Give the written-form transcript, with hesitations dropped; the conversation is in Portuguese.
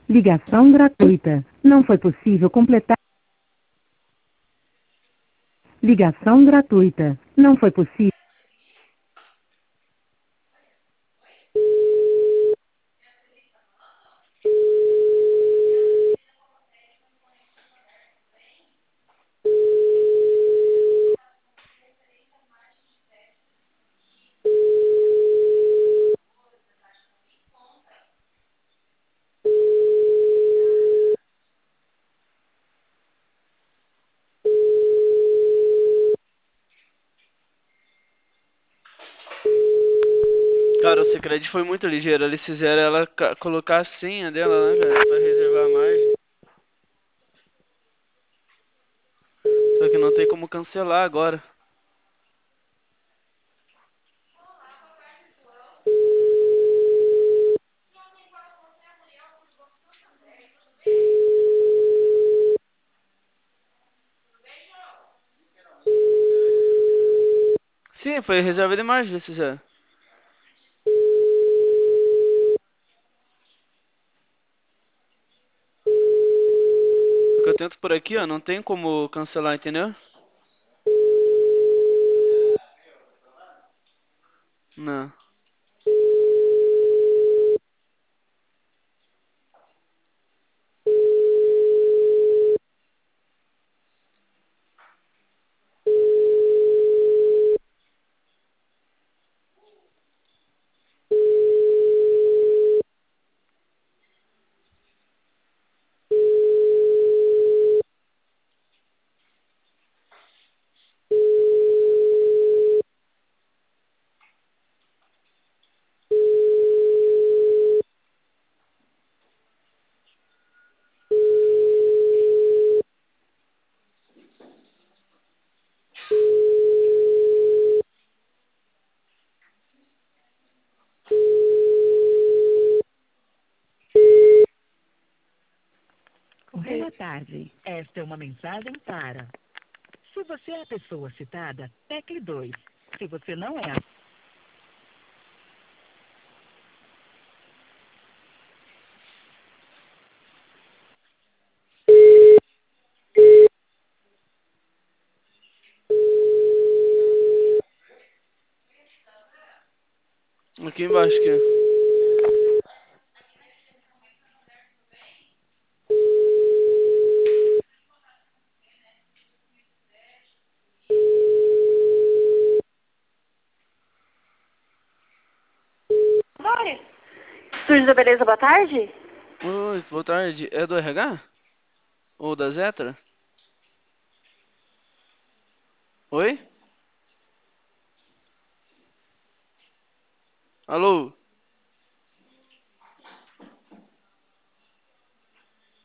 Ligação gratuita. Não foi possível completar. Ligação gratuita. Não foi possível. Cara, o Sicredi foi muito ligeiro. Eles fizeram ela colocar a senha dela, né, cara? Pra reservar a margem. Só que não tem como cancelar agora. Sim, foi reserva de margem, eles fizeram. Porque eu tento por aqui, ó. Não tem como cancelar, entendeu? Não. Boa tarde. Esta é uma mensagem para. Se você é a pessoa citada, tecle 2. Se você não é a Aqui embaixo, aqui. Oi. Estúdio da Beleza, boa tarde? Oi, boa tarde. É do RH? Ou da Zetra? Oi? Alô?